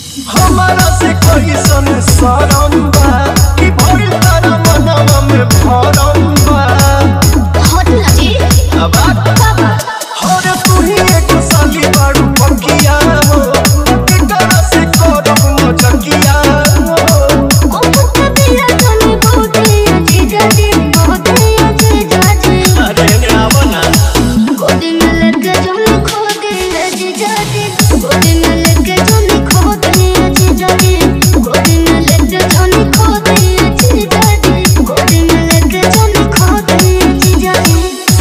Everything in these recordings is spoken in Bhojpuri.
हमारा से कोई सन शरम बा कि भइल तारा मनवा में भरम बा। हट ना जी अब बाबा हरे तू ही एक साली बाड़ू पकिया हो केकरा से करब मजकिया हो। कोपत पिया तनी बहुते जीजा जी बहुते जीजा जी। अरे आवा ना गोदी में लेके जोनी खो गई जीजा जी। गोदी में लेके जोनी खो गई जीजा जी। गोदी में लेके जोनी खो गई जीजा जी। गोदी में लेके जोनी खो गई जीजा जी।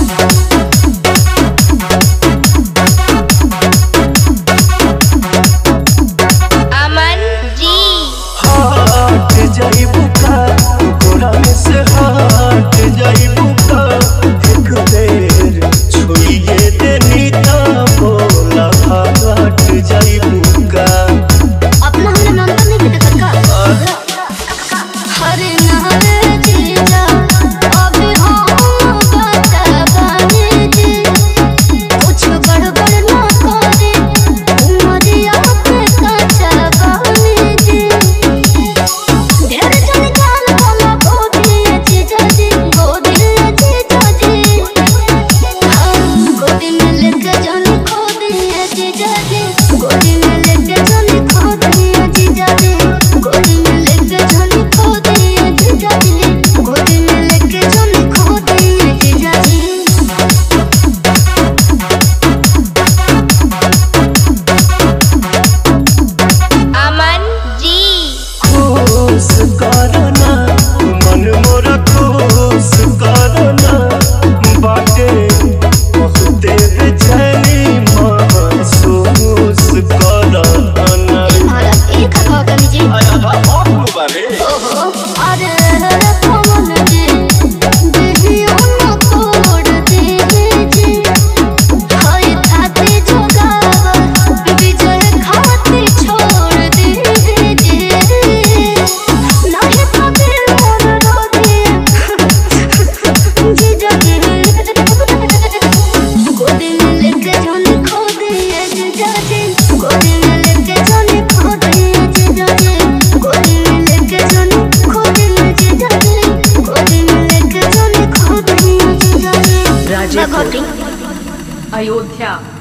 अमन जी हट जाइबू का गोरा में से हट जाइबू का एक बेर छुइए देनी ता बोला हट जाइबू का। अपना हमने नंबर नहीं भेजा का हरे नारे जीजा अभी हम बताबानी जी। कुछ गड़बड़ ना करे उमरिया पे कच्चा बानी जी। ढेर जन जान बोला गोदी जीजा जी गोदी जीजा जी। गोदी में लेके जानी खो दिए जीजा जी। गोदी में लेके जानी खो दिए जीजा जी। गोदी में लेके जानी खो दिए जीजा जी। गोदी में लेके जानी खो दिए जीजा जी। अमन जी खुश करना मन मोरा खुश करना बाटे बहुते बेचैनी महसूस करना। महाराज एक खा कर जी। बहुत मुबारे ओहो अरे रे पवन जी दिलियों न तोड़ दे जी। हाय खाती जोगावा विजय खाती छोड़ दे जी। नहीं तो दिल मोर रो दे जीजा जी। गोदी में लेके जानी खो दिए जीजा जी। गोदी में लेके जानी खो दिए जीजा जी। गोदी में लेके जानी खो दिए जीजा जी। गोदी में लेके जानी खो दिए जीजा जी। राजेपुर, अयोध्या।